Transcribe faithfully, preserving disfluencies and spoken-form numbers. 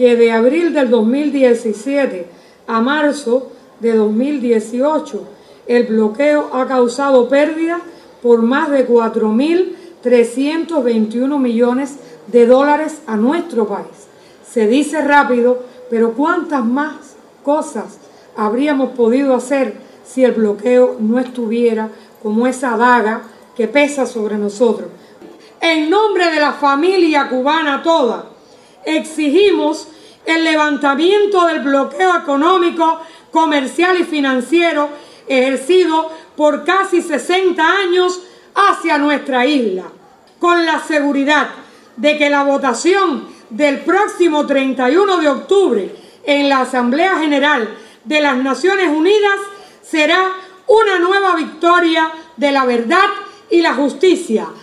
que de abril del dos mil diecisiete a marzo de dos mil dieciocho el bloqueo ha causado pérdidas por más de cuatro mil trescientos veintiuno millones de dólares a nuestro país. Se dice rápido, pero ¿cuántas más cosas habríamos podido hacer si el bloqueo no estuviera como esa daga que pesa sobre nosotros? En nombre de la familia cubana toda, exigimos el levantamiento del bloqueo económico, comercial y financiero ejercido por casi sesenta años hacia nuestra isla, con la seguridad de que la votación del próximo treinta y uno de octubre en la Asamblea General de las Naciones Unidas será una nueva victoria de la verdad y la justicia.